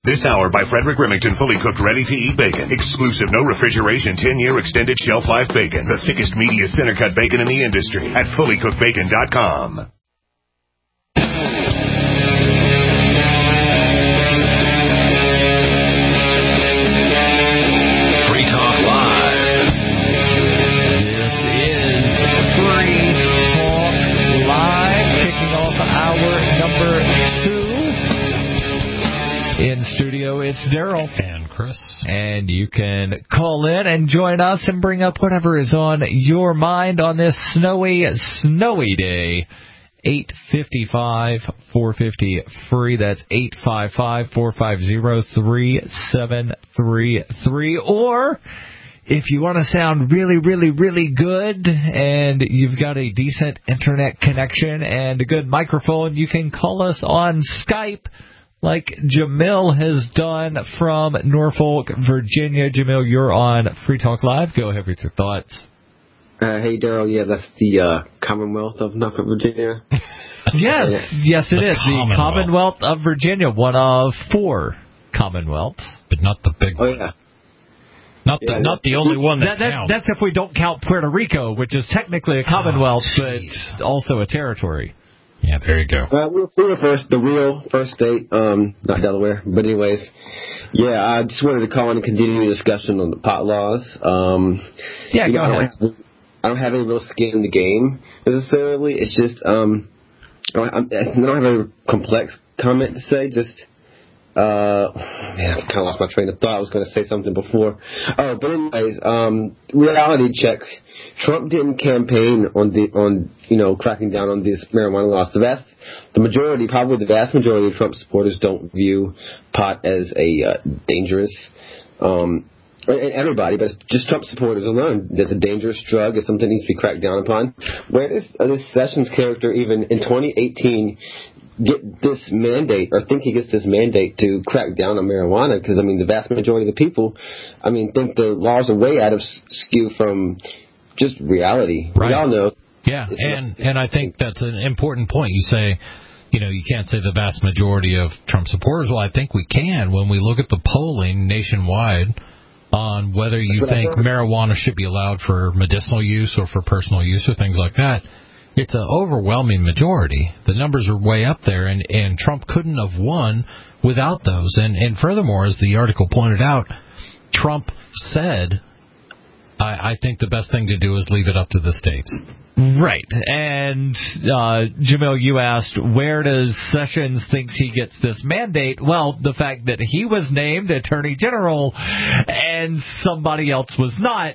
This hour by Frederick Remington, fully cooked, ready-to-eat bacon. Exclusive, no refrigeration, 10-year extended shelf life bacon. The thickest, meatiest center-cut bacon in the industry at fullycookedbacon.com. Free Talk Live. This is Free Talk Live, kicking off hour number 2. In studio, it's Daryl. And Chris. And you can call in and join us and bring up whatever is on your mind on this snowy day. 855-450-FREE. That's 855-450-3733. Or if you want to sound really, really, really good and you've got a decent internet connection and a good microphone, you can call us on Skype like Jamil has done from Norfolk, Virginia. Jamil, you're on Free Talk Live. Go ahead with your thoughts. Hey, Daryl. Yeah, that's the Commonwealth of Norfolk, Virginia. Yes, it is. The Commonwealth of Virginia, one of 4 commonwealths. But not the big one. Oh, yeah. Not the only one that counts. That's if we don't count Puerto Rico, which is technically a commonwealth, but also a territory. Yeah, there you go. We were the real first state, not Delaware. But anyways, yeah, I just wanted to call in and continue the discussion on the pot laws. Go ahead. I don't have any real skin in the game necessarily. It's just I don't have a complex comment to say. Just I kind of lost my train of thought. I was going to say something before. Oh, but anyways, reality check. Trump didn't campaign on cracking down on these marijuana laws. The vast majority of Trump supporters don't view pot as a dangerous. Everybody, but just Trump supporters alone. There's a dangerous drug. It's something that needs to be cracked down upon. Where does this Sessions character even in 2018 get this mandate, or think he gets this mandate to crack down on marijuana? Because, the vast majority of the people, think the laws are way out of skew from just reality. Right. We all know. Yeah, and I think that's an important point. You say, you can't say the vast majority of Trump supporters. Well, I think we can when we look at the polling nationwide on whether you think marijuana should be allowed for medicinal use or for personal use or things like that. It's an overwhelming majority. The numbers are way up there, and Trump couldn't have won without those. And furthermore, as the article pointed out, Trump said, I think the best thing to do is leave it up to the states. Right. And, Jamil, you asked, where does Sessions think he gets this mandate? Well, the fact that he was named Attorney General and somebody else was not,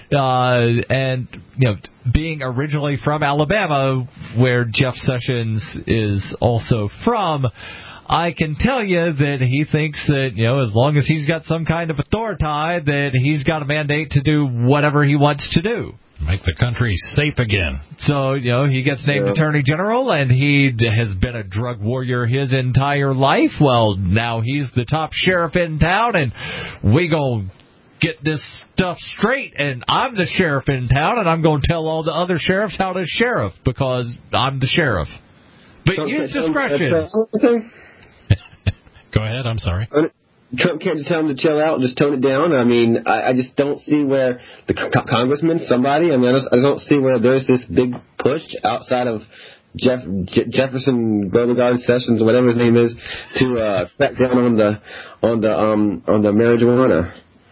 and, being originally from Alabama, where Jeff Sessions is also from, I can tell you that he thinks that, as long as he's got some kind of authority, that he's got a mandate to do whatever he wants to do. Make the country safe again. So, he gets named Attorney General, and he has been a drug warrior his entire life. Well, now he's the top sheriff in town, and we gonna get this stuff straight, and I'm the sheriff in town, and I'm going to tell all the other sheriffs how to sheriff, because I'm the sheriff. But use discretion. Go ahead, I'm sorry. Trump can't just tell him to chill out and just tone it down. I just don't see where the congressman, somebody, I don't see where there's this big push outside of Jefferson, Beauregard, Sessions, whatever his name is, to crack down on the marijuana.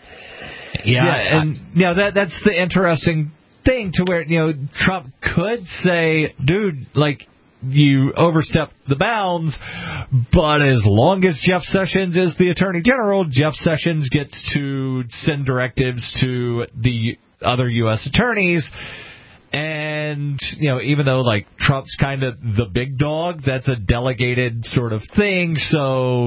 That's the interesting thing, to where Trump could say, dude, you overstepped the bounds, but as long as Jeff Sessions is the Attorney General, Jeff Sessions gets to send directives to the other U.S. attorneys. And, even though, Trump's kind of the big dog, that's a delegated sort of thing. So,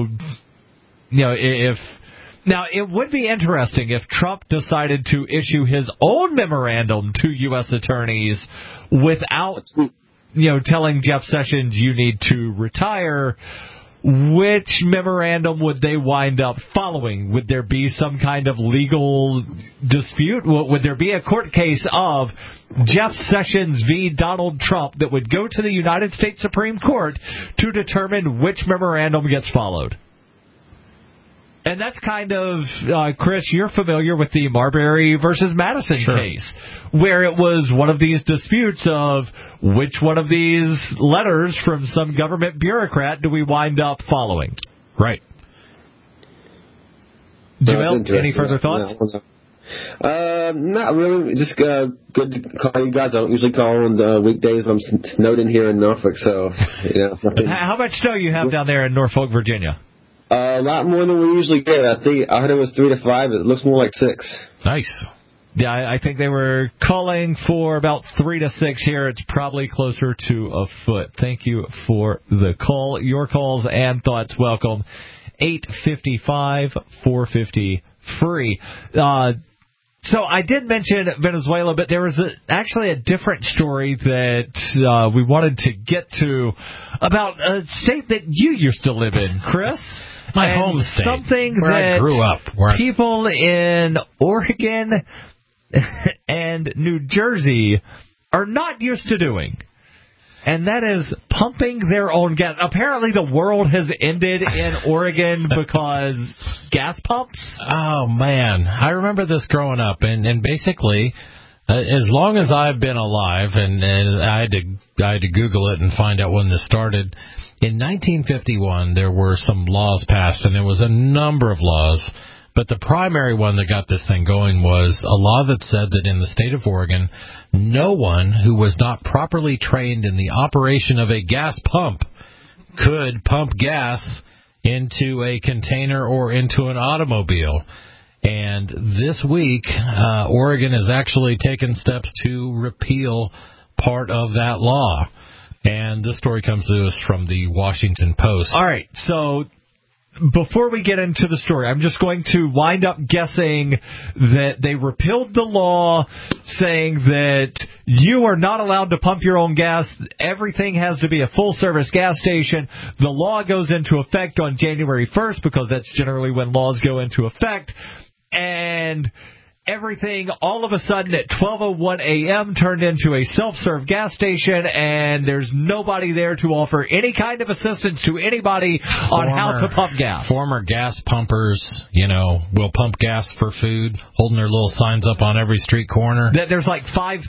Now, it would be interesting if Trump decided to issue his own memorandum to U.S. attorneys without telling Jeff Sessions you need to retire. Which memorandum would they wind up following? Would there be some kind of legal dispute? Would there be a court case of Jeff Sessions v. Donald Trump that would go to the United States Supreme Court to determine which memorandum gets followed? And that's kind of, Chris, you're familiar with the Marbury versus Madison case, where it was one of these disputes of which one of these letters from some government bureaucrat do we wind up following. Right. Jamil, any further thoughts? Not really. Just good to call you guys. I don't usually call on the weekdays. I'm snowed in here in Norfolk, so nothing. How much snow you have down there in Norfolk, Virginia? A lot more than we usually get. I heard it was 3 to 5. It looks more like 6. Nice. Yeah, I think they were calling for about 3 to 6 here. It's probably closer to a foot. Thank you for the call. Your calls and thoughts welcome. 855-450 free. So I did mention Venezuela, but there was actually a different story that we wanted to get to about a state that you used to live in, Chris. My home state, something where that I grew up. People in Oregon and New Jersey are not used to doing. And that is pumping their own gas. Apparently the world has ended in Oregon because gas pumps. Oh, man. I remember this growing up. And basically, as long as I've been alive, and I had to Google it and find out when this started, in 1951 there were some laws passed, and there was a number of laws. But the primary one that got this thing going was a law that said that in the state of Oregon, no one who was not properly trained in the operation of a gas pump could pump gas into a container or into an automobile. And this week, Oregon has actually taken steps to repeal part of that law. And this story comes to us from the Washington Post. All right, so before we get into the story, I'm just going to wind up guessing that they repealed the law saying that you are not allowed to pump your own gas. Everything has to be a full-service gas station. The law goes into effect on January 1st because that's generally when laws go into effect. And everything all of a sudden at 12:01 a.m. turned into a self-serve gas station, and there's nobody there to offer any kind of assistance to anybody on how to pump gas. Former gas pumpers, will pump gas for food, holding their little signs up on every street corner. There's like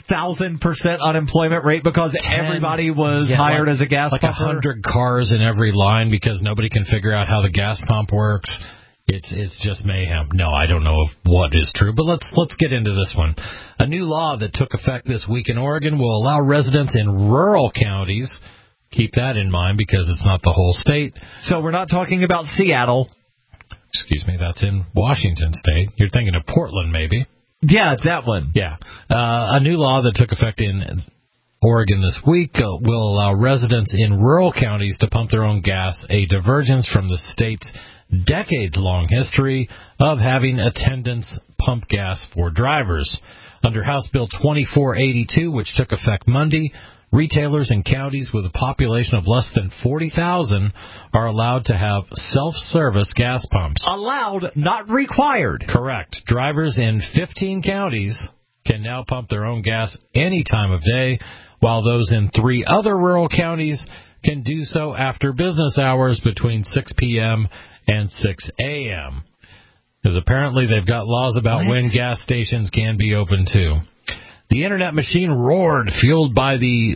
5,000% unemployment rate because everybody was hired as a gas pumper. 100 cars in every line because nobody can figure out how the gas pump works. It's just mayhem. No, I don't know what is true, but let's get into this one. A new law that took effect this week in Oregon will allow residents in rural counties, keep that in mind because it's not the whole state. So we're not talking about Seattle. Excuse me, that's in Washington State. You're thinking of Portland, maybe. Yeah, that one. Yeah. A new law that took effect in Oregon this week will allow residents in rural counties to pump their own gas, a divergence from the state's decades-long history of having attendants pump gas for drivers. Under House Bill 2482, which took effect Monday, retailers in counties with a population of less than 40,000 are allowed to have self-service gas pumps. Allowed, not required. Correct. Drivers in 15 counties can now pump their own gas any time of day, while those in 3 other rural counties can do so after business hours between 6 p.m. and 6 a.m. Because apparently they've got laws about when gas stations can be open too. The internet machine roared, fueled by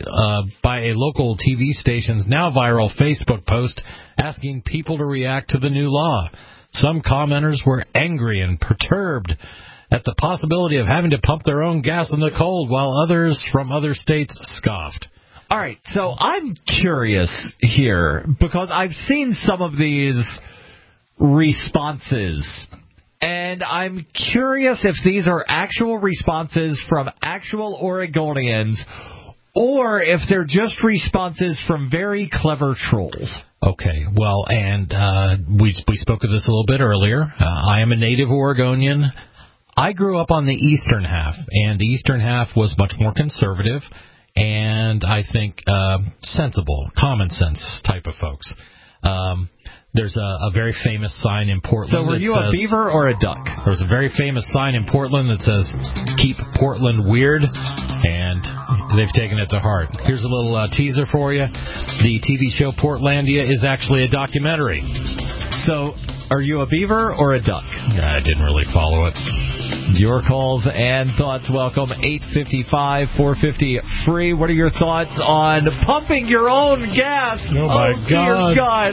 a local TV station's now viral Facebook post asking people to react to the new law. Some commenters were angry and perturbed at the possibility of having to pump their own gas in the cold, while others from other states scoffed. All right, so I'm curious here because I've seen some of these responses, and I'm curious if these are actual responses from actual Oregonians or if they're just responses from very clever trolls. Okay, well, and we spoke of this a little bit earlier. I am a native Oregonian. I grew up on the eastern half, and the eastern half was much more conservative and I think sensible, common sense type of folks. There's a very famous sign in Portland. So were you a beaver or a duck? There's a very famous sign in Portland that says, "Keep Portland Weird," and they've taken it to heart. Here's a little teaser for you. The TV show Portlandia is actually a documentary. So Are you a beaver or a duck? I didn't really follow it. Your calls and thoughts welcome. 855-450-FREE. What are your thoughts on pumping your own gas? Oh, my God. Dear God.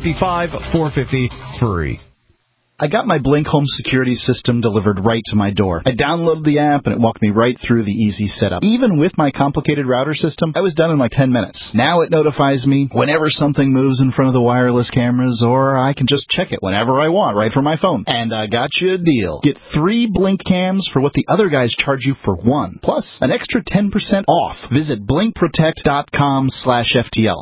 855-450-FREE. I got my Blink home security system delivered right to my door. I downloaded the app and it walked me right through the easy setup. Even with my complicated router system, I was done in like 10 minutes. Now it notifies me whenever something moves in front of the wireless cameras, or I can just check it whenever I want right from my phone. And I got you a deal. Get 3 Blink cams for what the other guys charge you for 1. Plus, an extra 10% off. Visit blinkprotect.com/FTL.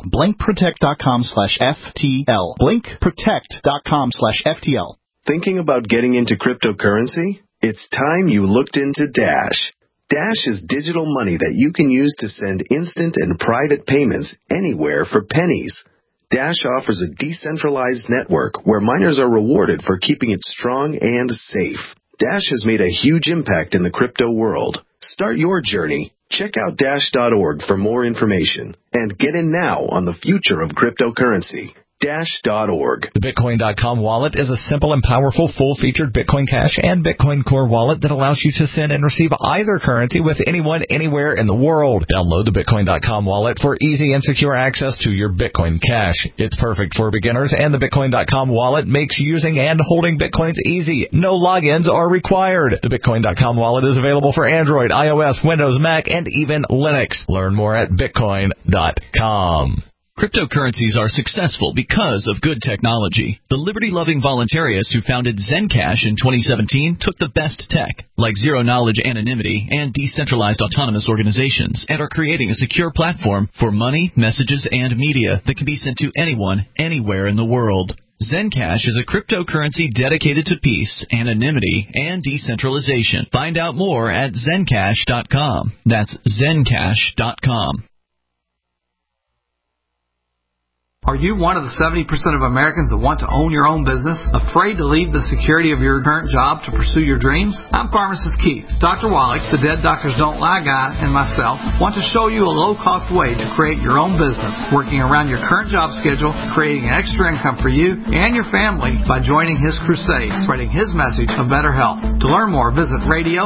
blinkprotect.com/FTL. blinkprotect.com/FTL. Thinking about getting into cryptocurrency? It's time you looked into Dash. Dash is digital money that you can use to send instant and private payments anywhere for pennies. Dash offers a decentralized network where miners are rewarded for keeping it strong and safe. Dash has made a huge impact in the crypto world. Start your journey. Check out Dash.org for more information and get in now on the future of cryptocurrency. Dash.org. The Bitcoin.com wallet is a simple and powerful full-featured Bitcoin Cash and Bitcoin Core wallet that allows you to send and receive either currency with anyone, anywhere in the world. Download the Bitcoin.com wallet for easy and secure access to your Bitcoin Cash. It's perfect for beginners, and the Bitcoin.com wallet makes using and holding Bitcoins easy. No logins are required. The Bitcoin.com wallet is available for Android, iOS, Windows, Mac, and even Linux. Learn more at Bitcoin.com. Cryptocurrencies are successful because of good technology. The liberty-loving voluntarists who founded Zencash in 2017 took the best tech, like zero-knowledge anonymity and decentralized autonomous organizations, and are creating a secure platform for money, messages, and media that can be sent to anyone, anywhere in the world. Zencash is a cryptocurrency dedicated to peace, anonymity, and decentralization. Find out more at Zencash.com. That's Zencash.com. Are you one of the 70% of Americans that want to own your own business, afraid to leave the security of your current job to pursue your dreams? I'm Pharmacist Keith. Dr. Wallach, the Dead Doctors Don't Lie guy, and myself want to show you a low-cost way to create your own business, working around your current job schedule, creating an extra income for you and your family by joining his crusade, spreading his message of better health. To learn more, visit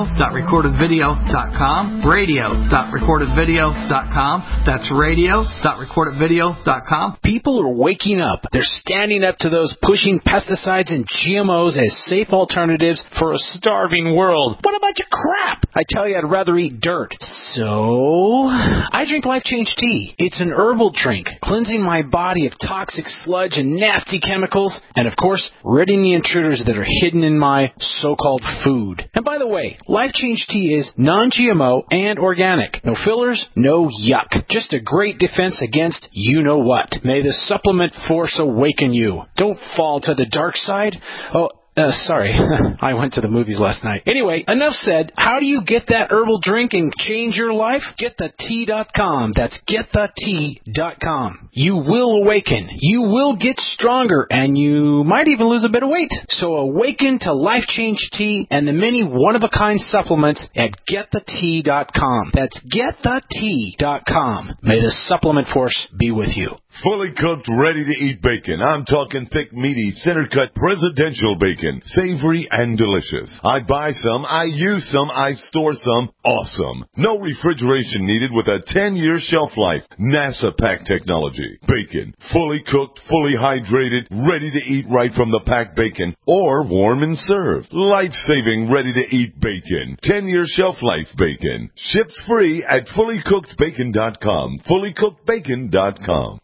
radio.recordedvideo.com, radio.recordedvideo.com. That's radio.recordedvideo.com. People are waking up. They're standing up to those pushing pesticides and GMOs as safe alternatives for a starving world. What a bunch of crap! I tell you, I'd rather eat dirt. So, I drink Life Change Tea. It's an herbal drink, cleansing my body of toxic sludge and nasty chemicals, and of course, ridding the intruders that are hidden in my so-called food. And by the way, Life Change Tea is non-GMO and organic. No fillers, no yuck. Just a great defense against you-know-what. May the supplement force awaken you. Don't fall to the dark side. Sorry. I went to the movies last night. Anyway, enough said. How do you get that herbal drink and change your life? GetTheTea.com. That's GetTheTea.com. You will awaken. You will get stronger, and you might even lose a bit of weight. So awaken to Life Change Tea and the many one-of-a-kind supplements at GetTheTea.com. That's GetTheTea.com. May the supplement force be with you. Fully cooked, ready-to-eat bacon. I'm talking thick, meaty, center-cut presidential bacon. Savory and delicious. I buy some, I use some, I store some. Awesome. No refrigeration needed with a 10-year shelf life. NASA pack technology. Bacon. Fully cooked, fully hydrated, ready to eat right from the packed bacon. Or warm and served. Life-saving, ready-to-eat bacon. 10-year shelf life bacon. Ships free at fullycookedbacon.com. fullycookedbacon.com.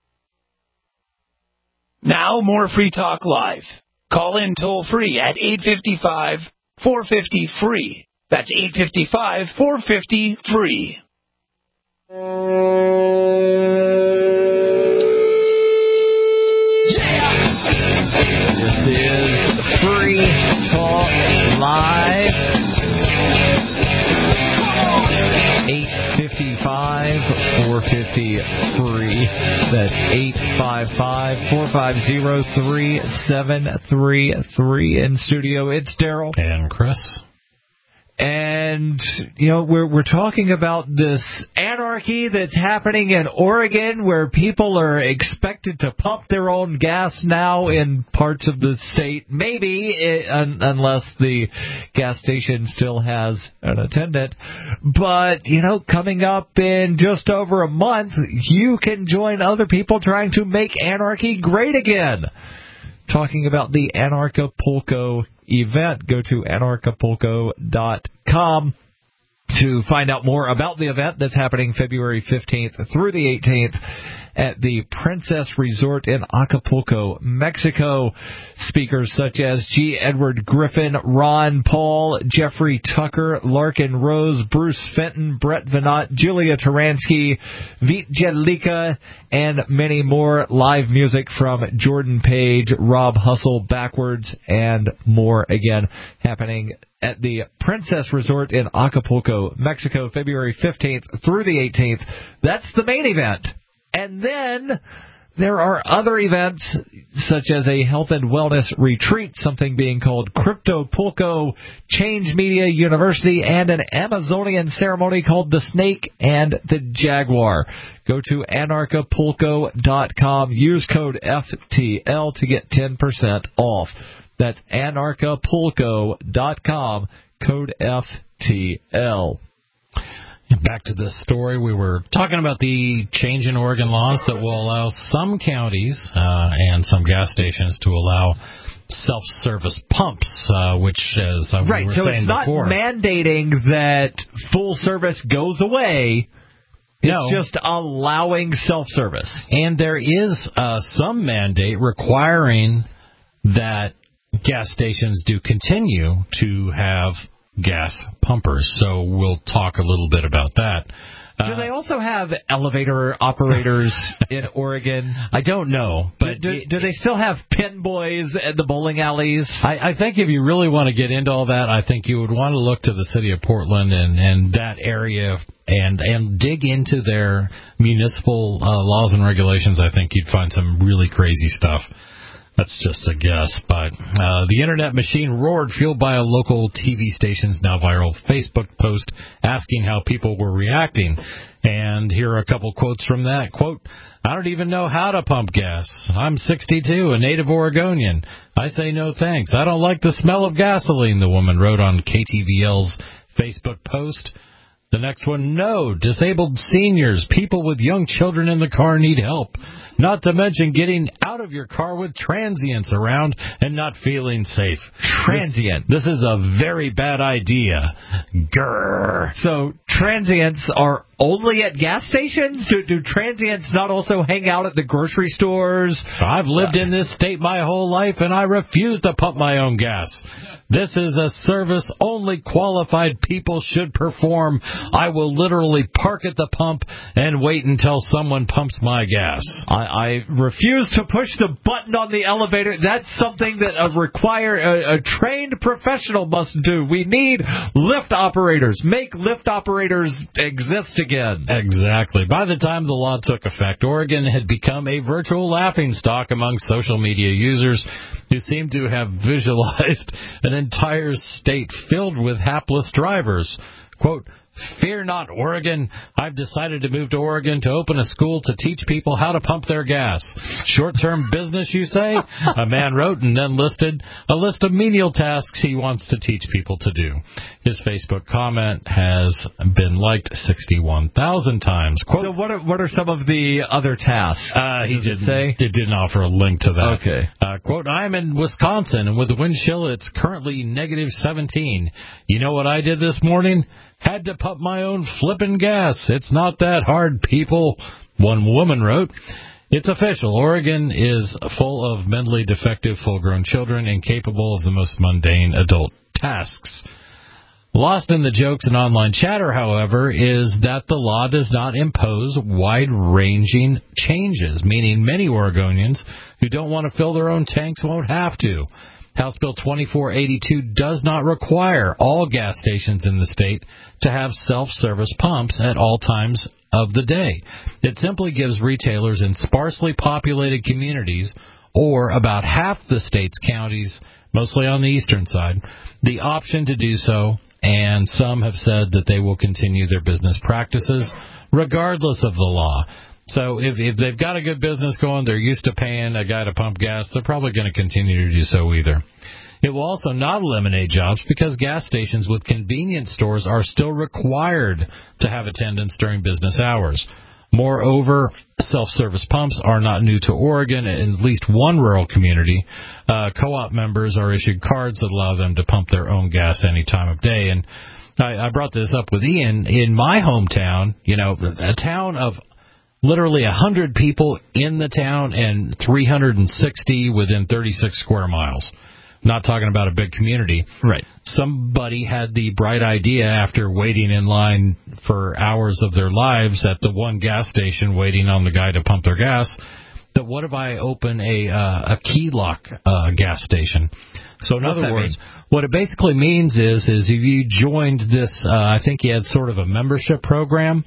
Now more Free Talk Live. Call in toll-free at 855-450-FREE. That's 855-450-FREE. This is Free Talk Live. 855-450-FREE. That's 855-450-3733. In studio, it's Daryl. And Chris. And, we're talking about this anarchy that's happening in Oregon where people are expected to pump their own gas now in parts of the state. Maybe, unless the gas station still has an attendant. But, coming up in just over a month, you can join other people trying to make anarchy great again. Talking about the Anarchapulco event. Go to anarchapulco.com to find out more about the event that's happening February 15th through the 18th at the Princess Resort in Acapulco, Mexico. Speakers such as G. Edward Griffin, Ron Paul, Jeffrey Tucker, Larkin Rose, Bruce Fenton, Brett Venat, Julia Taransky, Vit Jedlicka, and many more. Live music from Jordan Page, Rob Hustle, Backwards, and more. Again, happening at the Princess Resort in Acapulco, Mexico, February 15th through the 18th. That's the main event. And then there are other events, such as a health and wellness retreat, something being called Cryptopulco, Change Media University, and an Amazonian ceremony called the Snake and the Jaguar. Go to anarchapulco.com. Use code FTL to get 10% off. That's anarchapulco.com, code FTL. Back to this story, we were talking about the change in Oregon laws that will allow some counties and some gas stations to allow self-service pumps, which, as we were saying before. Right, so it's not mandating that full service goes away. It's just allowing self-service. And there is some mandate requiring that gas stations do continue to have gas pumpers, so we'll talk a little bit about that. Do they also have elevator operators in Oregon? I don't know, but do they still have pin boys at the bowling alleys? I think if you really want to get into all that, I think you would want to look to the city of Portland and that area and dig into their municipal laws and regulations. I think you'd find some really crazy stuff. That's just a guess, but the internet machine roared, fueled by a local TV station's now viral Facebook post asking how people were reacting. And here are a couple quotes from that. Quote, "I don't even know how to pump gas. I'm 62, a native Oregonian. I say no thanks. I don't like the smell of gasoline," the woman wrote on KTVL's Facebook post. The next one, "No, disabled seniors, people with young children in the car need help. Not to mention getting out of your car with transients around and not feeling safe." Transient. This is a very bad idea. Grrr. So transients are only at gas stations? Do transients not also hang out at the grocery stores? I've lived in this state my whole life, and I refuse to pump my own gas. This is a service only qualified people should perform. I will literally park at the pump and wait until someone pumps my gas. I refuse to push the button on the elevator. That's something that a trained professional must do. We need lift operators. Make lift operators exist again. Exactly. By the time the law took effect, Oregon had become a virtual laughingstock among social media users who seemed to have visualized an entire state filled with hapless drivers. Quote, "Fear not, Oregon. I've decided to move to Oregon to open a school to teach people how to pump their gas. Short-term business, you say?" A man wrote and then listed a list of menial tasks he wants to teach people to do. His Facebook comment has been liked 61,000 times. Quote, so what are some of the other tasks? He didn't say. It didn't offer a link to that. Okay. Quote, "I'm in Wisconsin, and with the wind chill, it's currently negative 17. You know what I did this morning? Had to pump my own flippin' gas. It's not that hard, people," one woman wrote. It's official. Oregon is full of mentally defective full-grown children incapable of the most mundane adult tasks. Lost in the jokes and online chatter, however, is that the law does not impose wide-ranging changes, meaning many Oregonians who don't want to fill their own tanks won't have to. House Bill 2482 does not require all gas stations in the state to have self-service pumps at all times of the day. It simply gives retailers in sparsely populated communities, or about half the state's counties, mostly on the eastern side, the option to do so, and some have said that they will continue their business practices regardless of the law. So if they've got a good business going, they're used to paying a guy to pump gas, they're probably going to continue to do so either. It will also not eliminate jobs because gas stations with convenience stores are still required to have attendants during business hours. Moreover, self-service pumps are not new to Oregon. In at least one rural community, co-op members are issued cards that allow them to pump their own gas any time of day. And I brought this up with Ian. In my hometown, a town of literally 100 people in the town and 360 within 36 square miles. Not talking about a big community. Right. Somebody had the bright idea after waiting in line for hours of their lives at the one gas station waiting on the guy to pump their gas, that what if I open a key lock gas station? So in other words, what it basically means is if you joined this, I think he had sort of a membership program,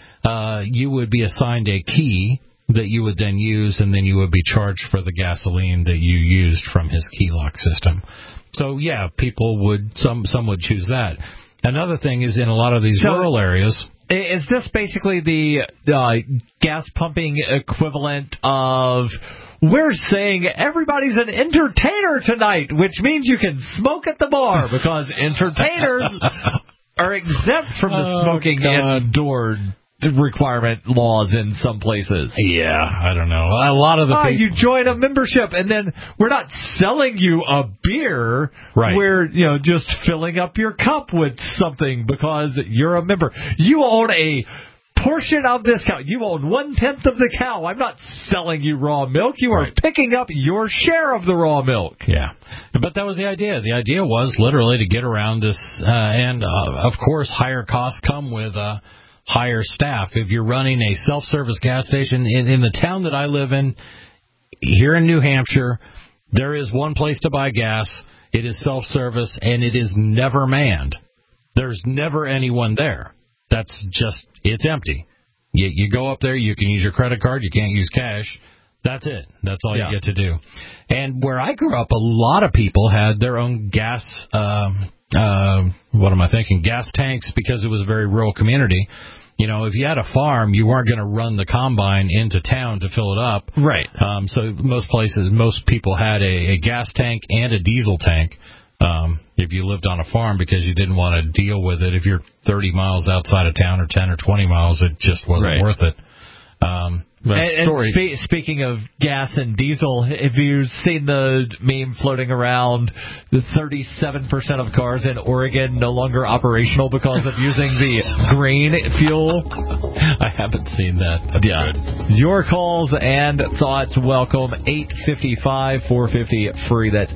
you would be assigned a key that you would then use, and then you would be charged for the gasoline that you used from his key lock system. So, yeah, people would, some would choose that. Another thing is in a lot of these rural areas. Is this basically the gas pumping equivalent of, we're saying everybody's an entertainer tonight, which means you can smoke at the bar because entertainers are exempt from the smoking indoor requirement laws in some places. Yeah, I don't know. A lot of the people... you join a membership, and then we're not selling you a beer. Right. We're, just filling up your cup with something because you're a member. You own a portion of this cow. You own 1/10 of the cow. I'm not selling you raw milk. You are picking up your share of the raw milk. Yeah. But that was the idea. The idea was literally to get around this, and of course, higher costs come with... higher staff. If you're running a self-service gas station in the town that I live in, here in New Hampshire, there is one place to buy gas. It is self-service, and it is never manned. There's never anyone there. That's just, it's empty. You go up there, you can use your credit card, you can't use cash. That's it. That's all you get to do. And where I grew up, a lot of people had their own gas, gas tanks, because it was a very rural community. If you had a farm, you weren't going to run the combine into town to fill it up. Right. So most people had a gas tank and a diesel tank if you lived on a farm, because you didn't want to deal with it. If you're 30 miles outside of town or 10 or 20 miles, it just wasn't worth it. Speaking of gas and diesel, have you seen the meme floating around? The 37% of cars in Oregon no longer operational because of using the green fuel. I haven't seen that. That's good. Your calls and thoughts welcome. 855-450-FREE. That's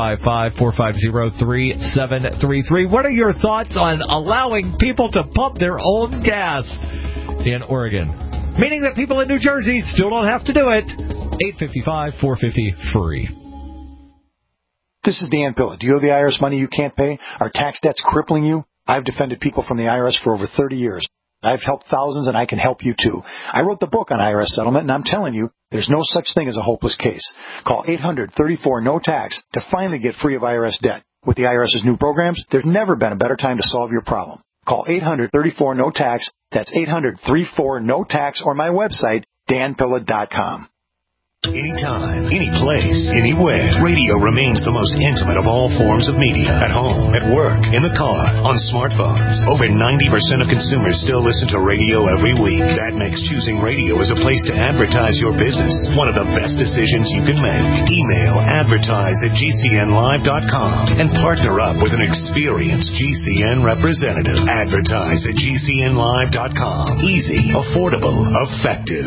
855-450-3733. What are your thoughts on allowing people to pump their own gas in Oregon? Meaning that people in New Jersey still don't have to do it. 855-450-FREE. This is Dan Pilla. Do you owe the IRS money you can't pay? Are tax debts crippling you? I've defended people from the IRS for over 30 years. I've helped thousands, and I can help you too. I wrote the book on IRS settlement, and I'm telling you, there's no such thing as a hopeless case. Call 800-34-NO-TAX to finally get free of IRS debt. With the IRS's new programs, there's never been a better time to solve your problem. Call 800-34-NO-TAX. That's 800-34-NO-TAX, or my website, danpilla.com. Anytime, any place, anywhere. Radio remains the most intimate of all forms of media. At home, at work, in the car, on smartphones. Over 90% of consumers still listen to radio every week. That makes choosing radio as a place to advertise your business one of the best decisions you can make. Email advertise@gcnlive.com and partner up with an experienced GCN representative. Advertise@gcnlive.com. Easy, affordable, effective.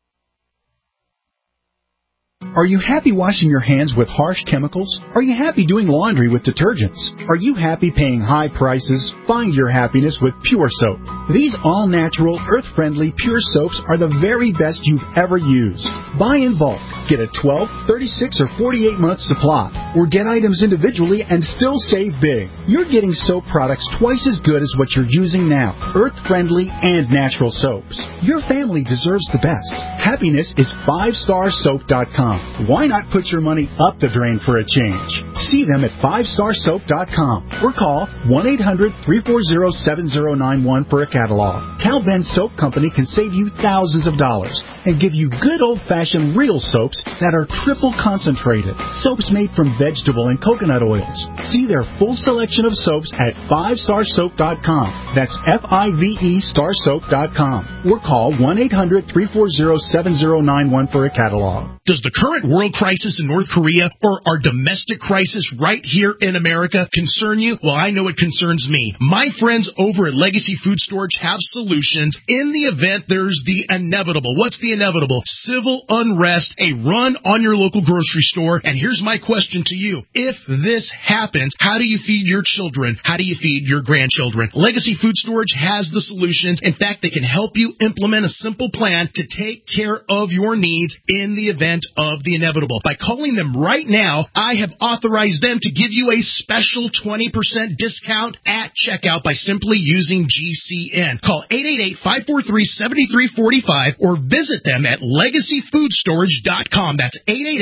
Are you happy washing your hands with harsh chemicals? Are you happy doing laundry with detergents? Are you happy paying high prices? Find your happiness with Pure Soap. These all-natural, earth-friendly, pure soaps are the very best you've ever used. Buy in bulk. Get a 12, 36, or 48-month supply. Or get items individually and still save big. You're getting soap products twice as good as what you're using now. Earth-friendly and natural soaps. Your family deserves the best. Happiness is 5starsoap.com. Why not put your money up the drain for a change? See them at 5starsoap.com or call 1-800-340-7091 for a catalog. Cal Ben Soap Company can save you thousands of dollars and give you good old-fashioned real soaps that are triple concentrated. Soaps made from vegetable and coconut oils. See their full selection of soaps at 5starsoap.com. That's F-I-V-E starsoap.com or call 1-800-340-7091 for a catalog. Does the current world crisis in North Korea or our domestic crisis right here in America concern you? Well, I know it concerns me. My friends over at Legacy Food Storage have solutions in the event there's the inevitable. What's the inevitable? Civil unrest, a run on your local grocery store. And here's my question to you. If this happens, how do you feed your children? How do you feed your grandchildren? Legacy Food Storage has the solutions. In fact, they can help you implement a simple plan to take care of your needs in the event of the inevitable. By calling them right now, I have authorized them to give you a special 20% discount at checkout by simply using GCN. Call 888-543-7345 or visit them at LegacyFoodStorage.com. That's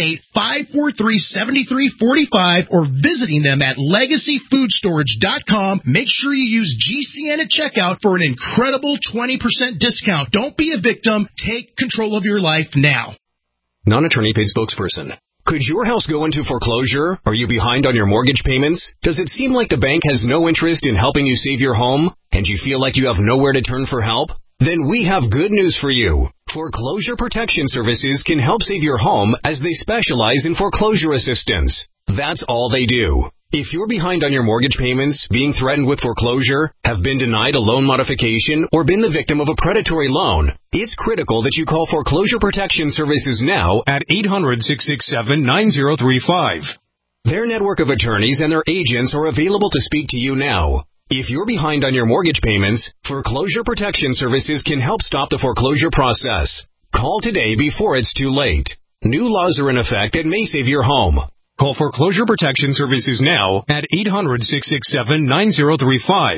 888-543-7345 or visiting them at LegacyFoodStorage.com. Make sure you use GCN at checkout for an incredible 20% discount. Don't be a victim. Take control of your life now. Non-attorney paid spokesperson. Could your house go into foreclosure? Are you behind on your mortgage payments? Does it seem like the bank has no interest in helping you save your home? And you feel like you have nowhere to turn for help? Then we have good news for you. Foreclosure Protection Services can help save your home as they specialize in foreclosure assistance. That's all they do. If you're behind on your mortgage payments, being threatened with foreclosure, have been denied a loan modification, or been the victim of a predatory loan, it's critical that you call Foreclosure Protection Services now at 800-667-9035. Their network of attorneys and their agents are available to speak to you now. If you're behind on your mortgage payments, Foreclosure Protection Services can help stop the foreclosure process. Call today before it's too late. New laws are in effect that may save your home. Call Foreclosure Protection Services now at 800-667-9035.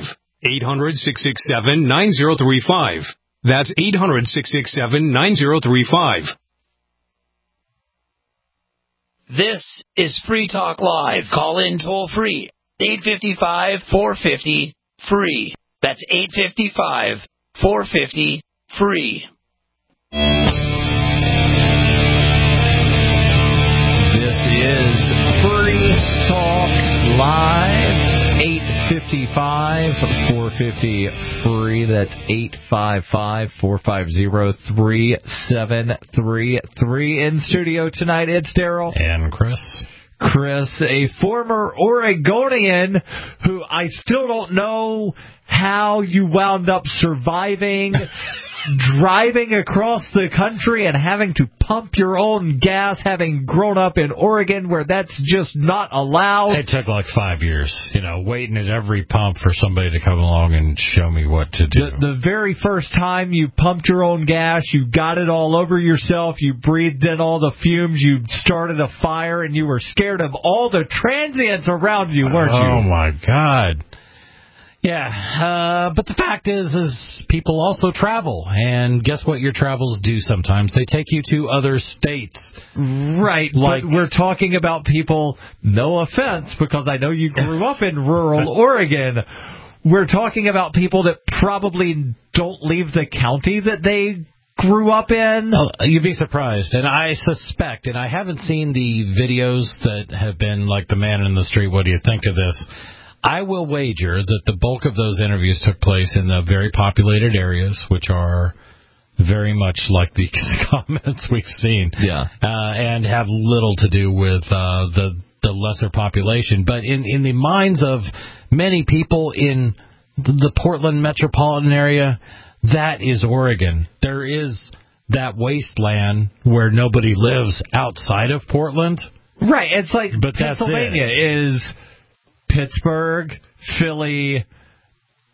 800-667-9035. That's 800-667-9035. This is Free Talk Live. Call in toll free. 855-450-FREE. That's 855-450-FREE. Live, 855-450-FREE. That's 855-450-3733. In studio tonight, it's Daryl. And Chris. Chris, a former Oregonian who I still don't know how you wound up surviving driving across the country and having to pump your own gas, having grown up in Oregon where that's just not allowed. It took like 5 years, waiting at every pump for somebody to come along and show me what to do. The very first time you pumped your own gas, you got it all over yourself, you breathed in all the fumes, you started a fire, and you were scared of all the transients around you, weren't you? Oh, my God. Yeah, but the fact is people also travel, and guess what your travels do sometimes? They take you to other states. Right, but we're talking about people, no offense, because I know you grew up in rural Oregon, we're talking about people that probably don't leave the county that they grew up in. You'd be surprised, and I suspect, and I haven't seen the videos that have been like the man in the street, what do you think of this? I will wager that the bulk of those interviews took place in the very populated areas, which are very much like the comments we've seen, and have little to do with the lesser population. But in the minds of many people in the Portland metropolitan area, that is Oregon. There is that wasteland where nobody lives outside of Portland. Right, it's like Pennsylvania is Pittsburgh, Philly,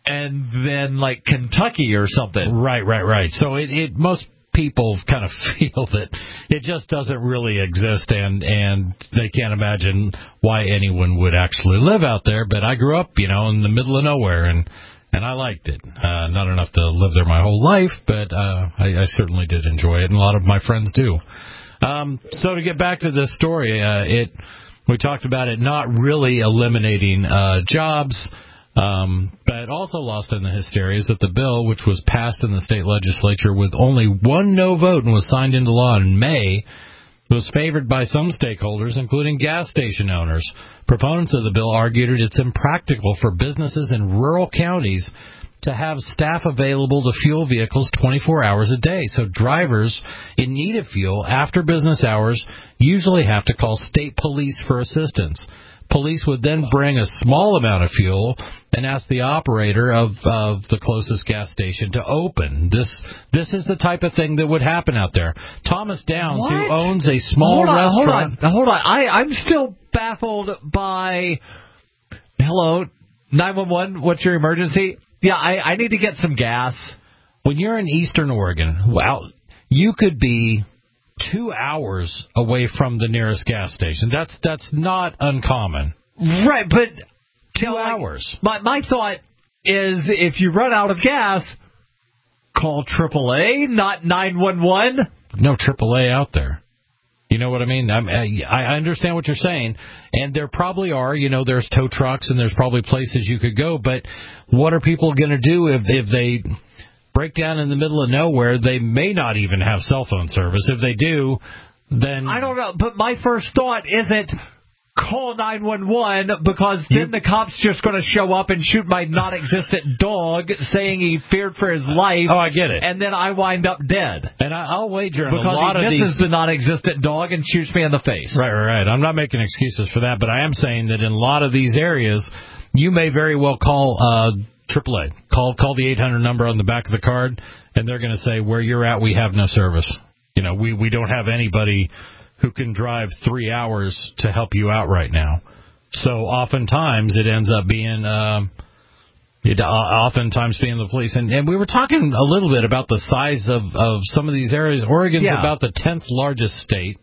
and then like Kentucky or something. Right. So it most people kind of feel that it just doesn't really exist, and they can't imagine why anyone would actually live out there. But I grew up, in the middle of nowhere, and I liked it. Not enough to live there my whole life, but I certainly did enjoy it, and a lot of my friends do. So to get back to this story, we talked about it not really eliminating jobs, but also lost in the hysteria is that the bill, which was passed in the state legislature with only one no vote and was signed into law in May, was favored by some stakeholders, including gas station owners. Proponents of the bill argued it's impractical for businesses in rural counties to have staff available to fuel vehicles 24 hours a day. So drivers in need of fuel after business hours usually have to call state police for assistance. Police would then bring a small amount of fuel and ask the operator of the closest gas station to open. This is the type of thing that would happen out there. Thomas Downs, who owns a small restaurant... Hold on. I'm still baffled by... Hello, 911, what's your emergency? Yeah, I need to get some gas. When you're in Eastern Oregon, well, you could be 2 hours away from the nearest gas station. That's not uncommon. Right, but 2 hours. My thought is if you run out of gas, call AAA, not 911. No AAA out there. You know what I mean? I understand what you're saying, and there probably are. There's tow trucks, and there's probably places you could go, but what are people going to do if they break down in the middle of nowhere? They may not even have cell phone service. If they do, then... I don't know, but my first thought isn't call 911 because then the cop's just going to show up and shoot my non-existent dog saying he feared for his life. Oh, I get it. And then I wind up dead. And I'll wager on because a lot of these... Because he misses the non-existent dog and shoots me in the face. Right. I'm not making excuses for that, but I am saying that in a lot of these areas, you may very well call AAA. Call the 800 number on the back of the card, and they're going to say, where you're at, we have no service. We don't have anybody who can drive 3 hours to help you out right now. So oftentimes it ends up being the police. And we were talking a little bit about the size of some of these areas. Oregon's about the 10th largest state.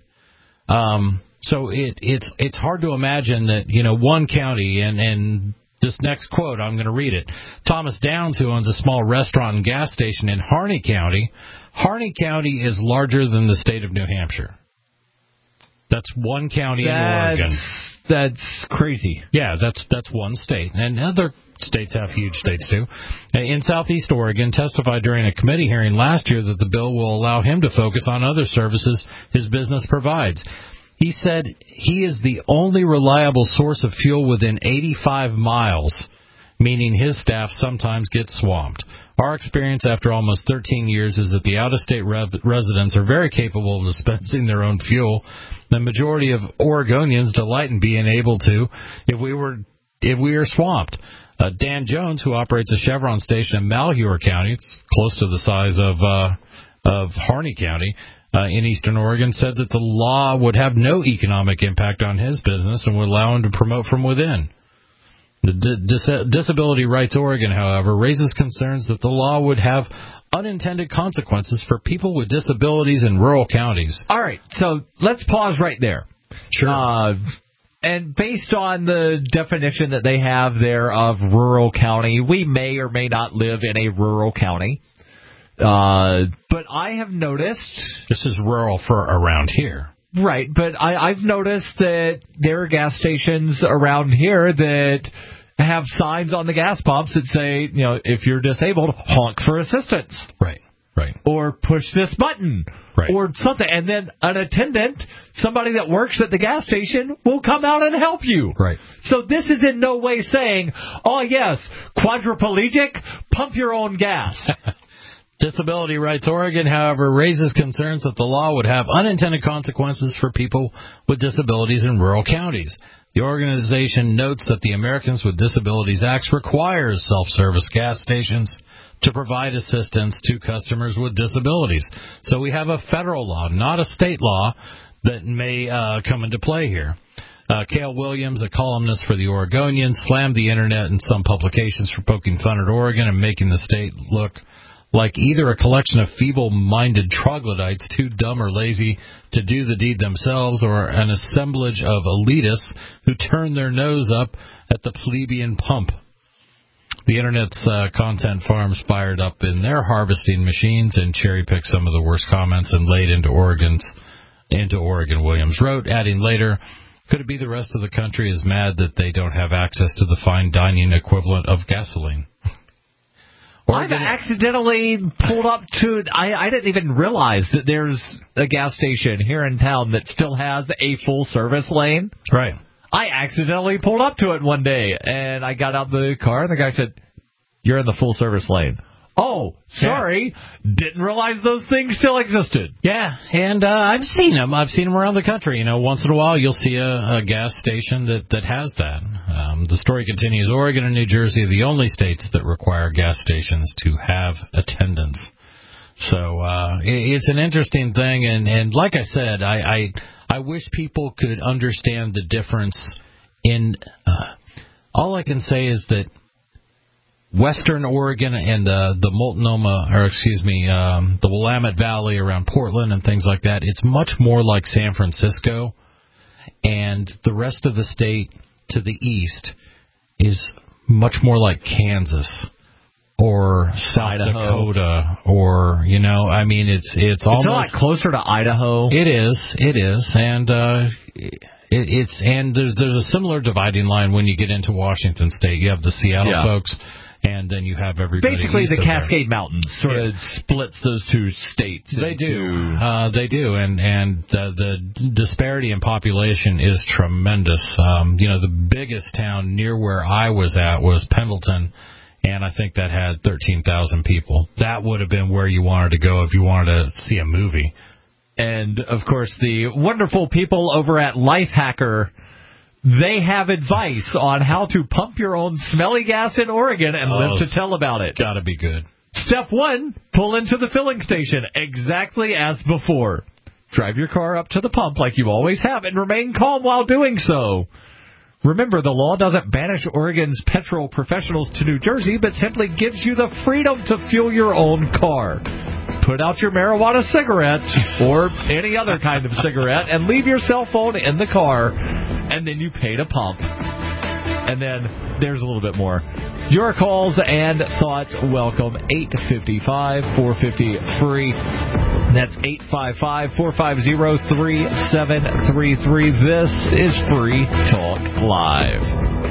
So it's hard to imagine that, one county and this next quote, I'm going to read it. Thomas Downs, who owns a small restaurant and gas station in Harney County. Harney County is larger than the state of New Hampshire. That's one county in Oregon. That's crazy. Yeah, that's one state. And other states have huge states, too. In Southeast Oregon, testified during a committee hearing last year that the bill will allow him to focus on other services his business provides. He said he is the only reliable source of fuel within 85 miles, meaning his staff sometimes gets swamped. Our experience after almost 13 years is that the out-of-state residents are very capable of dispensing their own fuel. The majority of Oregonians delight in being able to if we are swamped. Dan Jones, who operates a Chevron station in Malheur County, it's close to the size of Harney County, in eastern Oregon, said that the law would have no economic impact on his business and would allow him to promote from within. The Disability Rights Oregon, however, raises concerns that the law would have unintended consequences for people with disabilities in rural counties. All right, so let's pause right there. Sure. And based on the definition that they have there of rural county, we may or may not live in a rural county. But I have noticed... This is rural for around here. Right, but I've noticed that there are gas stations around here that have signs on the gas pumps that say, if you're disabled, honk for assistance. Right. Or push this button. Right. Or something. And then an attendant, somebody that works at the gas station, will come out and help you. Right. So this is in no way saying, oh, yes, quadriplegic, pump your own gas. Disability Rights Oregon, however, raises concerns that the law would have unintended consequences for people with disabilities in rural counties. The organization notes that the Americans with Disabilities Act requires self-service gas stations to provide assistance to customers with disabilities. So we have a federal law, not a state law, that may come into play here. Cale Williams, a columnist for the Oregonian, slammed the internet and some publications for poking fun at Oregon and making the state look like either a collection of feeble-minded troglodytes too dumb or lazy to do the deed themselves, or an assemblage of elitists who turn their nose up at the plebeian pump. The Internet's content farms fired up in their harvesting machines and cherry-picked some of the worst comments and laid into Oregon, Williams wrote, adding later, could it be the rest of the country is mad that they don't have access to the fine dining equivalent of gasoline? I've accidentally pulled up to... I didn't even realize that there's a gas station here in town that still has a full-service lane. Right. I accidentally pulled up to it one day, and I got out of the car, and the guy said, you're in the full-service lane. Oh, sorry. Yeah. Didn't realize those things still existed. Yeah, and I've seen them. I've seen them around the country. You know, once in a while you'll see a gas station that has that. The story continues. Oregon and New Jersey are the only states that require gas stations to have attendance. So it's an interesting thing, and like I said, I wish people could understand the difference in... all I can say is that Western Oregon and the Multnomah, the Willamette Valley around Portland and things like that, it's much more like San Francisco, and the rest of the state to the east is much more like Kansas or South Dakota, or it's almost a lot closer to Idaho. It is, and there's a similar dividing line when you get into Washington State. You have the Seattle folks. And then you have everybody. Basically, the Cascade Mountains sort of splits those two states. They do, and the disparity in population is tremendous. The biggest town near where I was at was Pendleton, and I think that had 13,000 people. That would have been where you wanted to go if you wanted to see a movie. And of course, the wonderful people over at Lifehacker. They have advice on how to pump your own smelly gas in Oregon and live to tell about it. Gotta be good. Step 1, pull into the filling station exactly as before. Drive your car up to the pump like you always have and remain calm while doing so. Remember, the law doesn't banish Oregon's petrol professionals to New Jersey, but simply gives you the freedom to fuel your own car. Put out your marijuana cigarette or any other kind of cigarette and leave your cell phone in the car, and then you pay to pump. And then there's a little bit more. Your calls and thoughts welcome. 855-450-FREE. That's 855-450-3733. This is Free Talk Live.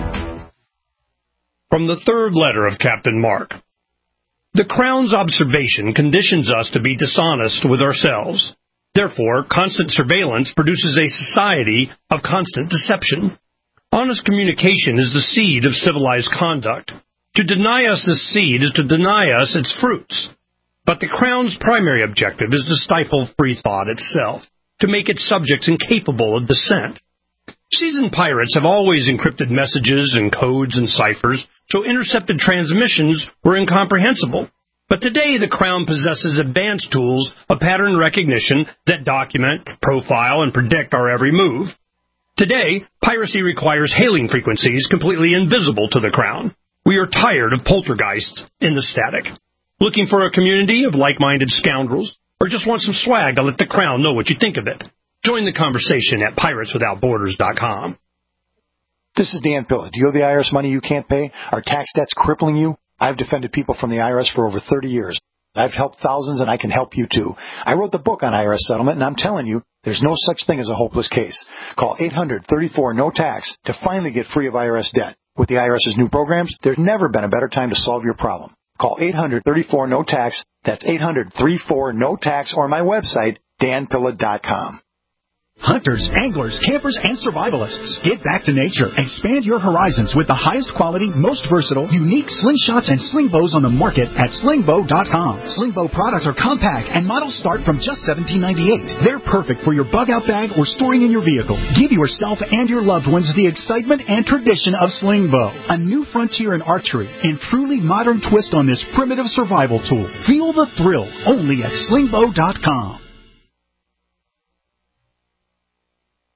From the third letter of Captain Mark. The Crown's observation conditions us to be dishonest with ourselves. Therefore, constant surveillance produces a society of constant deception. Honest communication is the seed of civilized conduct. To deny us this seed is to deny us its fruits. But the Crown's primary objective is to stifle free thought itself, to make its subjects incapable of dissent. Seasoned pirates have always encrypted messages and codes and ciphers, so intercepted transmissions were incomprehensible. But today the Crown possesses advanced tools of pattern recognition that document, profile, and predict our every move. Today, piracy requires hailing frequencies completely invisible to the Crown. We are tired of poltergeists in the static. Looking for a community of like-minded scoundrels, or just want some swag to let the Crown know what you think of it? Join the conversation at pirateswithoutborders.com. This is Dan Pilla. Do you owe the IRS money you can't pay? Are tax debts crippling you? I've defended people from the IRS for over 30 years. I've helped thousands, and I can help you too. I wrote the book on IRS settlement, and I'm telling you, there's no such thing as a hopeless case. Call 800-34-NO-TAX to finally get free of IRS debt. With the IRS's new programs, there's never been a better time to solve your problem. Call 800-34-NO-TAX. That's 800-34-NO-TAX, or my website, danpilla.com. Hunters, anglers, campers, and survivalists. Get back to nature. Expand your horizons with the highest quality, most versatile, unique slingshots and sling bows on the market at slingbow.com. Slingbow products are compact and models start from just $17.98. They're perfect for your bug-out bag or storing in your vehicle. Give yourself and your loved ones the excitement and tradition of Slingbow, a new frontier in archery and truly modern twist on this primitive survival tool. Feel the thrill only at slingbow.com.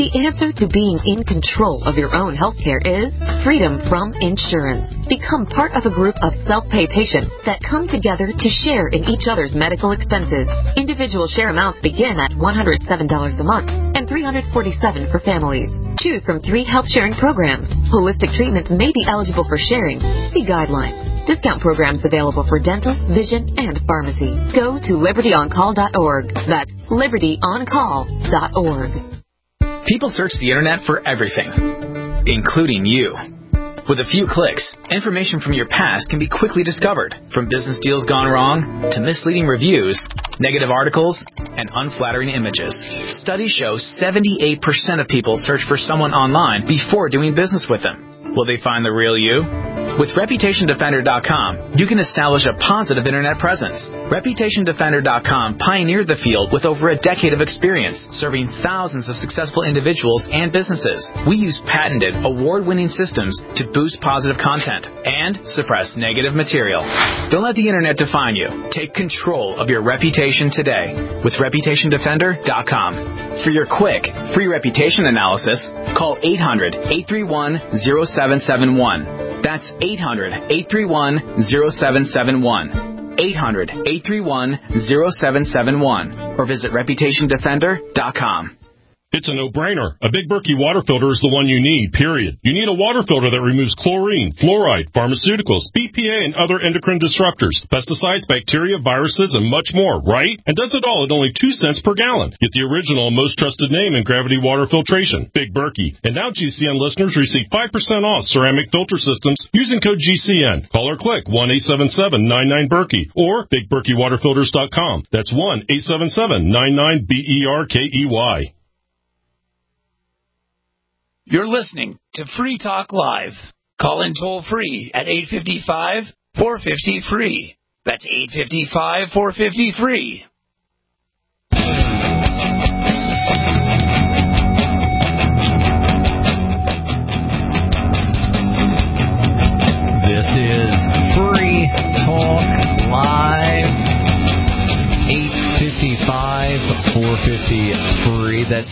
The answer to being in control of your own healthcare is freedom from insurance. Become part of a group of self-pay patients that come together to share in each other's medical expenses. Individual share amounts begin at $107 a month and $347 for families. Choose from 3 health-sharing programs. Holistic treatments may be eligible for sharing. See guidelines. Discount programs available for dental, vision, and pharmacy. Go to libertyoncall.org. That's libertyoncall.org. People search the internet for everything, including you. With a few clicks, information from your past can be quickly discovered, from business deals gone wrong to misleading reviews, negative articles, and unflattering images. Studies show 78% of people search for someone online before doing business with them. Will they find the real you? With ReputationDefender.com, you can establish a positive internet presence. ReputationDefender.com pioneered the field with over a decade of experience, serving thousands of successful individuals and businesses. We use patented, award-winning systems to boost positive content and suppress negative material. Don't let the internet define you. Take control of your reputation today with ReputationDefender.com. For your quick, free reputation analysis, call 800-831-0771. That's 800-831-0771. 800-831-0771. Or visit ReputationDefender.com. It's a no-brainer. A Big Berkey water filter is the one you need, period. You need a water filter that removes chlorine, fluoride, pharmaceuticals, BPA, and other endocrine disruptors, pesticides, bacteria, viruses, and much more, right? And does it all at only 2 cents per gallon. Get the original and most trusted name in gravity water filtration, Big Berkey. And now GCN listeners receive 5% off ceramic filter systems using code GCN. Call or click 1-877-99-BERKEY or BigBerkeyWaterFilters.com. That's 1-877-99-BERKEY. You're listening to Free Talk Live. Call in toll-free at 855-450-FREE. That's 855-450-FREE. This is Free Talk Live. 855-450-FREE. That's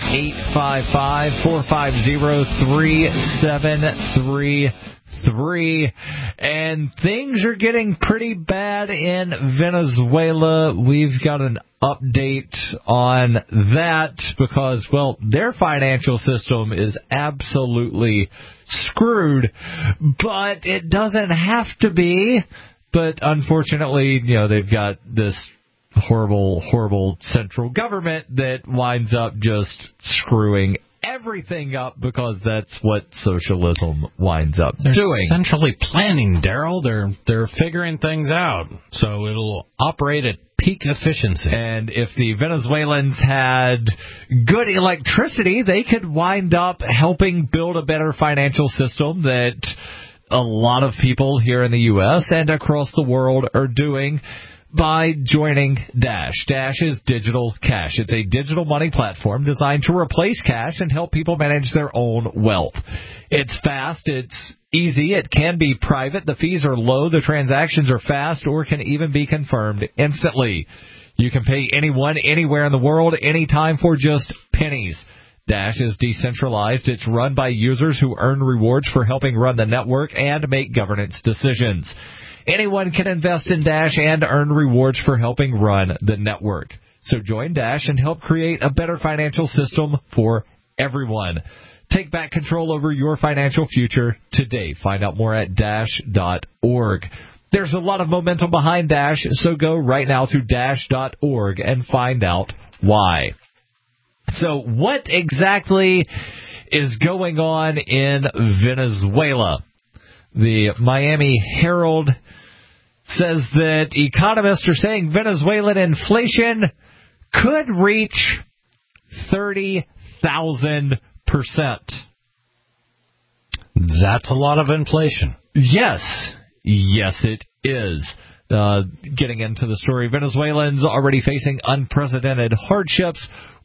855-450-3733. And things are getting pretty bad in Venezuela. We've got an update on that because, well, their financial system is absolutely screwed, but it doesn't have to be. But unfortunately, you know, they've got this horrible central government that winds up just screwing everything up because that's what socialism winds up They're doing. Centrally planning, Daryl. They're figuring things out, so it'll operate at peak efficiency. And if the Venezuelans had good electricity, they could wind up helping build a better financial system that a lot of people here in the U.S. and across the world are doing by joining Dash. Dash is digital cash. It's a digital money platform designed to replace cash and help people manage their own wealth. It's fast. It's easy. It can be private. The fees are low. The transactions are fast or can even be confirmed instantly. You can pay anyone, anywhere in the world, anytime for just pennies. Dash is decentralized. It's run by users who earn rewards for helping run the network and make governance decisions. Anyone can invest in Dash and earn rewards for helping run the network. So join Dash and help create a better financial system for everyone. Take back control over your financial future today. Find out more at Dash.org. There's a lot of momentum behind Dash, so go right now to Dash.org and find out why. So what exactly is going on in Venezuela? The Miami Herald says that economists are saying Venezuelan inflation could reach 30,000%. That's a lot of inflation. Yes, it is. Getting into the story, Venezuelans already facing unprecedented hardships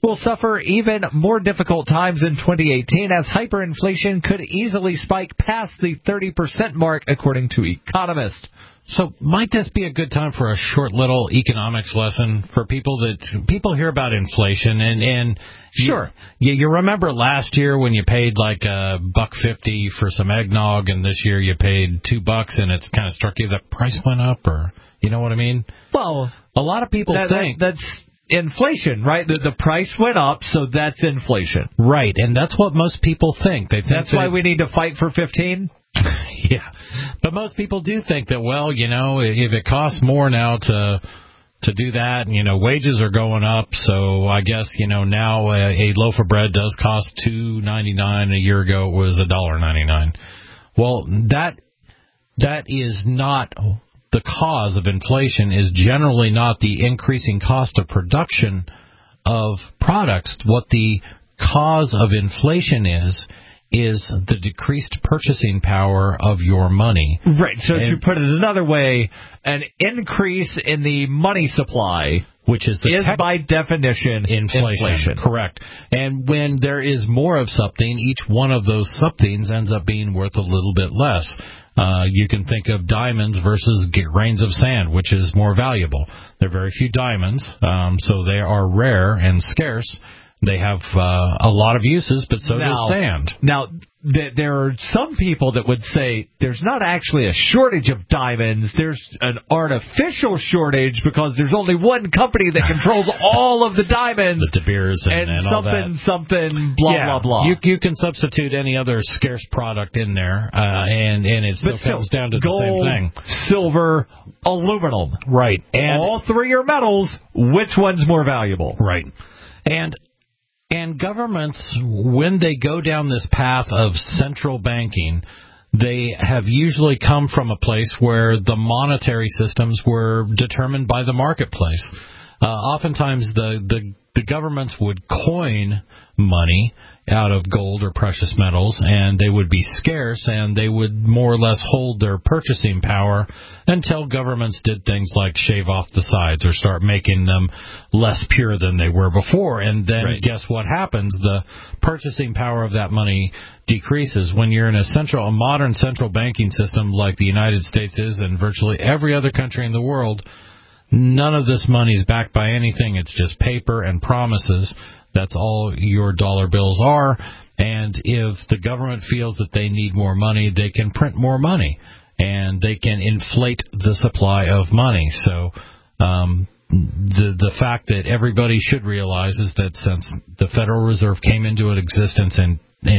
will suffer even more difficult times in 2018 as hyperinflation could easily spike past the 30% mark, according to economists. So might this be a good time for a short little economics lesson for people hear about inflation and sure. You remember last year when you paid like $1.50 for some eggnog, and this year you paid $2, and it's kind of struck you that price went up, or you know what I mean? Well, a lot of people think that's inflation, right? The price went up, so that's inflation, right? And that's what most people think. They think that's why we need to fight for 15. Yeah, but most people do think that, well, you know, if it costs more now to do that, you know, wages are going up, so I guess, you know, now a loaf of bread does cost $2.99. A year ago it was $1.99. Well, that is not the cause of inflation. Is generally not the increasing cost of production of products. What the cause of inflation is the decreased purchasing power of your money. Right. So to put it another way, an increase in the money supply, which is by definition inflation. Correct. And when there is more of something, each one of those somethings ends up being worth a little bit less. You can think of diamonds versus grains of sand, which is more valuable. There are very few diamonds, so they are rare and scarce. They have a lot of uses, but so does sand. Now, there are some people that would say there's not actually a shortage of diamonds. There's an artificial shortage because there's only one company that controls all of the diamonds. The De Beers and all that. Something, blah, blah, blah. You can substitute any other scarce product in there, and it still comes down to gold, the same thing. Silver, aluminum. Right. And all three are metals. Which one's more valuable? Right. And governments, when they go down this path of central banking, they have usually come from a place where the monetary systems were determined by the marketplace. Oftentimes, the governments would coin money out of gold or precious metals, and they would be scarce, and they would more or less hold their purchasing power until governments did things like shave off the sides or start making them less pure than they were before. And then guess what happens? The purchasing power of that money decreases. When you're in a modern central banking system like the United States is, and virtually every other country in the world, none of this money is backed by anything. It's just paper and promises. That's all your dollar bills are. And if the government feels that they need more money, they can print more money, and they can inflate the supply of money. So the fact that everybody should realize is that since the Federal Reserve came into existence in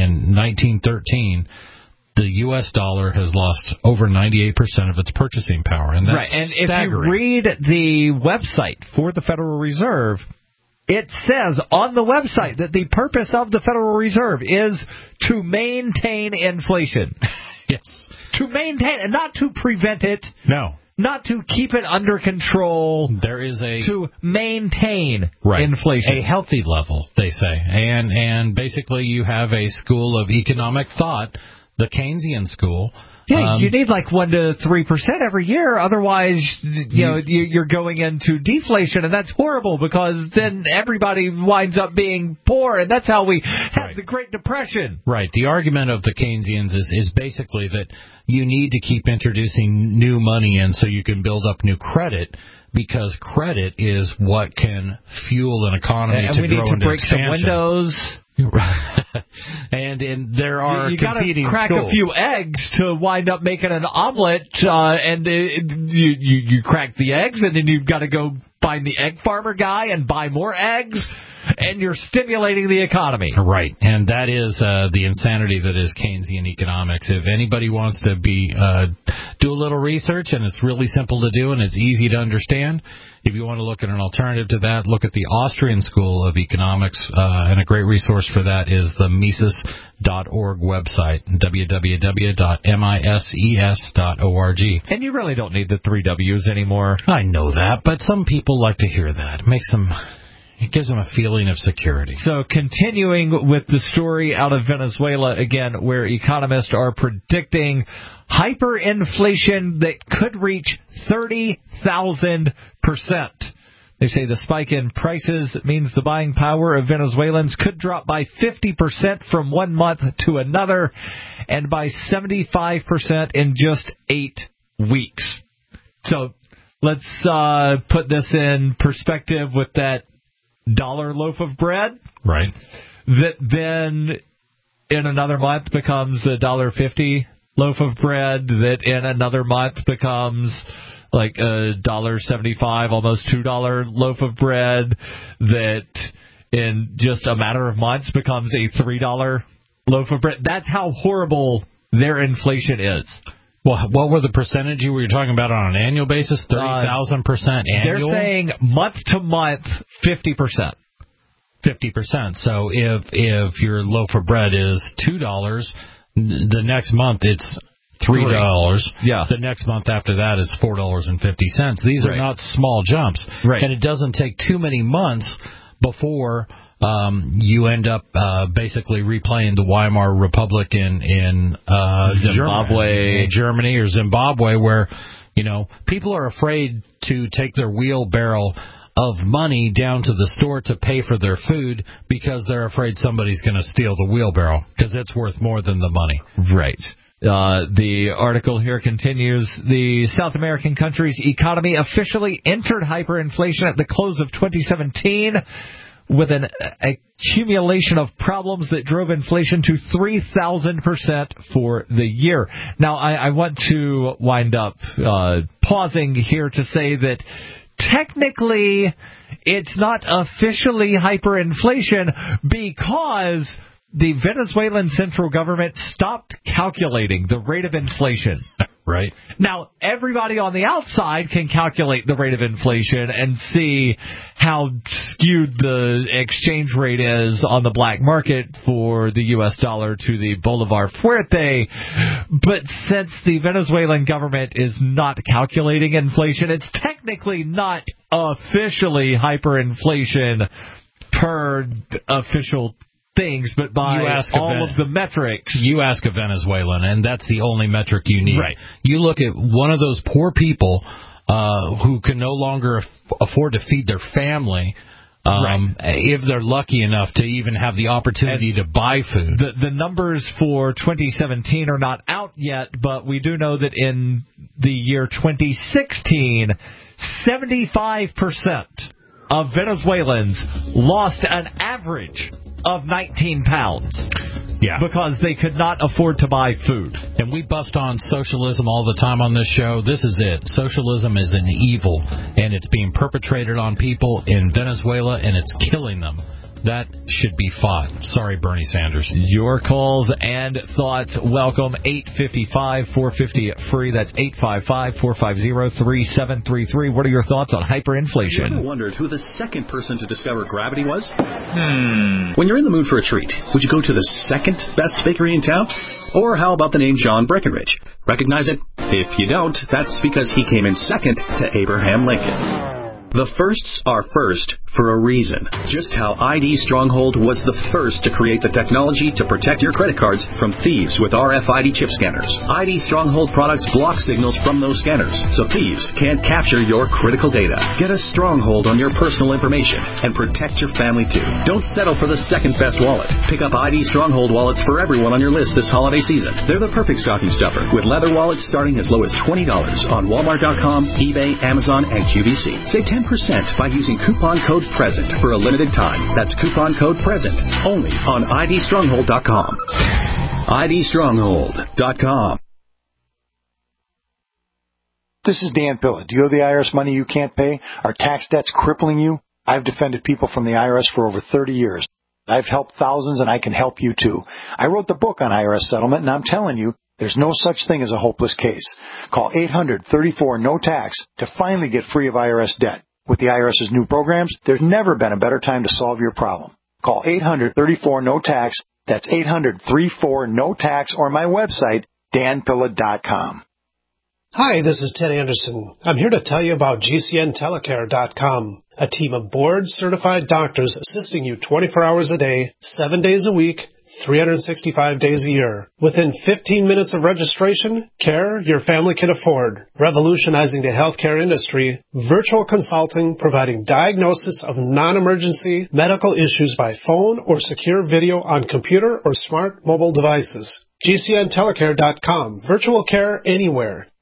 1913, the U.S. dollar has lost over 98% of its purchasing power, and that's staggering. If you read the website for the Federal Reserve, it says on the website that the purpose of the Federal Reserve is to maintain inflation. Yes. To maintain, and not to prevent it. No. Not to keep it under control. There is to maintain inflation. A healthy level, they say. And basically you have a school of economic thought, the Keynesian school. Yeah, you need like 1 to 3% every year. Otherwise, you're going into deflation, and that's horrible because then everybody winds up being poor, and that's how we had the Great Depression. Right. The argument of the Keynesians is basically that you need to keep introducing new money in so you can build up new credit, because credit is what can fuel an economy to grow into expansion. And we need to break some windows. And there are you competing gotta crack schools. a few eggs to wind up making an omelet, and you crack the eggs, and then you've got to go find the egg farmer guy and buy more eggs, and you're stimulating the economy. Right, and that is the insanity that is Keynesian economics. If anybody wants to do a little research, and it's really simple to do and it's easy to understand, if you want to look at an alternative to that, look at the Austrian School of Economics, and a great resource for that is the Mises.org website, www.mises.org. And you really don't need the 3 W's anymore. I know that, but some people like to hear that. It gives them a feeling of security. So continuing with the story out of Venezuela again, where economists are predicting hyperinflation that could reach 30,000%. They say the spike in prices means the buying power of Venezuelans could drop by 50% from one month to another and by 75% in just 8 weeks. So let's put this in perspective with that dollar loaf of bread. Right. That then in another month becomes $1.50 loaf of bread, that in another month becomes like $1.75, almost $2 loaf of bread, that in just a matter of months becomes a $3 loaf of bread. That's how horrible their inflation is. Well, what were the percentage you were talking about on an annual basis? 30,000% annual? They're saying month to month, 50%. 50%. So if your loaf of bread is $2, the next month it's $3. Yeah. The next month after that is $4.50. These are not small jumps. Right. And it doesn't take too many months before you end up basically replaying the Weimar Republic in Germany or Zimbabwe, where people are afraid to take their wheelbarrow of money down to the store to pay for their food because they're afraid somebody's going to steal the wheelbarrow because it's worth more than the money. Right. The article here continues. The South American country's economy officially entered hyperinflation at the close of 2017 with an accumulation of problems that drove inflation to 3,000% for the year. Now, I want to wind up pausing here to say that technically it's not officially hyperinflation because the Venezuelan central government stopped calculating the rate of inflation. Right. Now, everybody on the outside can calculate the rate of inflation and see how skewed the exchange rate is on the black market for the U.S. dollar to the Bolivar Fuerte. But since the Venezuelan government is not calculating inflation, it's technically not officially hyperinflation per official things, but by all of the metrics. You ask a Venezuelan, and that's the only metric you need. Right. You look at one of those poor people who can no longer afford to feed their family, if they're lucky enough to even have the opportunity to buy food. The numbers for 2017 are not out yet, but we do know that in the year 2016, 75% of Venezuelans lost an average of 19 pounds. Yeah. Because they could not afford to buy food. And we bust on socialism all the time on this show. This is it. Socialism is an evil, and it's being perpetrated on people in Venezuela, and it's killing them. That should be fought. Sorry, Bernie Sanders. Your calls and thoughts welcome. 855-450-FREE. That's 855-450-3733. What are your thoughts on hyperinflation? You ever wondered who the second person to discover gravity was? When you're in the mood for a treat, would you go to the second best bakery in town? Or how about the name John Breckenridge? Recognize it? If you don't, that's because he came in second to Abraham Lincoln. The firsts are first for a reason. Just how ID Stronghold was the first to create the technology to protect your credit cards from thieves with RFID chip scanners. ID Stronghold products block signals from those scanners, so thieves can't capture your critical data. Get a stronghold on your personal information and protect your family too. Don't settle for the second best wallet. Pick up ID Stronghold wallets for everyone on your list this holiday season. They're the perfect stocking stuffer, with leather wallets starting as low as $20 on Walmart.com, eBay, Amazon, and QVC. Save 10% by using coupon code PRESENT for a limited time. That's coupon code PRESENT only on IDStronghold.com. IDStronghold.com. This is Dan Pilla. Do you owe the IRS money you can't pay? Are tax debts crippling you? I've defended people from the IRS for over 30 years. I've helped thousands, and I can help you too. I wrote the book on IRS settlement, and I'm telling you, there's no such thing as a hopeless case. Call 800-34-NO-TAX to finally get free of IRS debt. With the IRS's new programs, there's never been a better time to solve your problem. Call 800-34-NO-TAX. That's 800-34-NO-TAX, or my website, danpilla.com. Hi, this is Ted Anderson. I'm here to tell you about GCNtelecare.com, a team of board-certified doctors assisting you 24 hours a day, 7 days a week, 365 days a year. Within 15 minutes of registration, care your family can afford. Revolutionizing the healthcare industry, virtual consulting providing diagnosis of non-emergency medical issues by phone or secure video on computer or smart mobile devices. GCNtelecare.com. Virtual care anywhere.